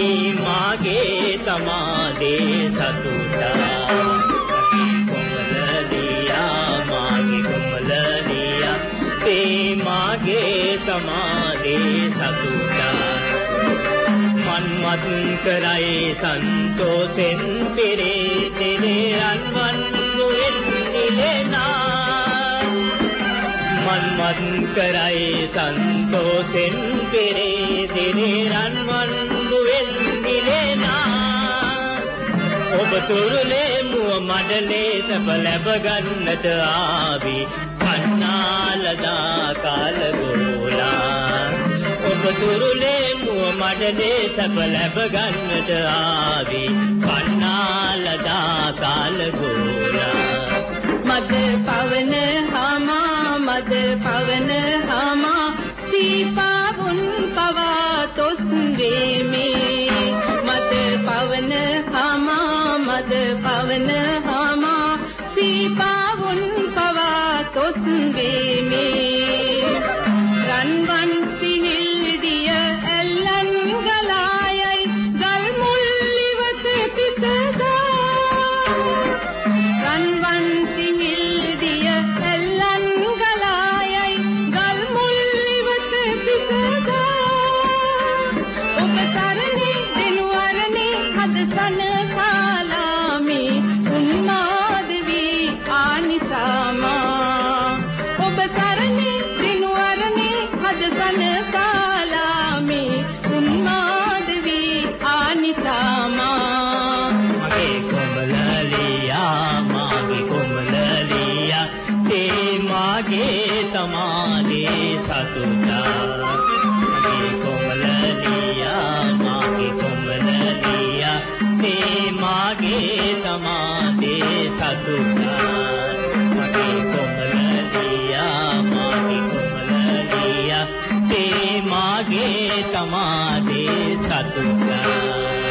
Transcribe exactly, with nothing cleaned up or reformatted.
තේ මාගේ තමාදේ සතුටා කොමලලියා මාගේ කොමලලියා තේ මාගේ තමාදේ සතුටා මන්මත් කරයි සන්තෝෂෙන් පෙරේ දෙලේ රන්වන් නුවෙන් නිලෙනා මන්මත් කරයි සන්තෝෂෙන් පෙරේ දෙලේ රන්වන් නුවෙන් නිලෙනා ඔබ තුරුලේ මුව මඩලේ සැප ලැබ ගන්නට ආවි කන්නාලදා කාලගෝලා ඔබ තුරුලේ මුව මඩලේ සැප ලැබ ගන්නට ආවි කන්නාලදා කාලගෝලා මද පවන හමා මද පවන හමා සීපාවුන් පවා තොස් වේමේ මද පවන හමා මද පවන හමා සීපාවුන් පවා තොස් වේමේ රන්වන් සිහිල් දිය ඇල්ලන් ගලායයි ගල් මුල් ඉවත පිසදා රන්වන් සිහිල් දිය ඇල්ලන් ගලායයි ගල් මුල් ඉවත පිසදා ඔබ තරණේ දෙනුවරණේ හද සනසාලාමේ උන්මාද වී ආනිසාමා ඔබ තරණේ දෙනුවරණේ හද සනසාලාමේ උන්මාද වී ආනිසාමා මගේ කොමලලියා මාගේ කොමලලියා තේ මාගේ තමාදේ සතුටා මගේ කොමලලියා මාගේ කොමලලියා තේ මාගේ තමාදේ සතුටා මගේ කොමලලියා මාගේ කොමලලියා තේ මාගේ තමාදේ සතුටා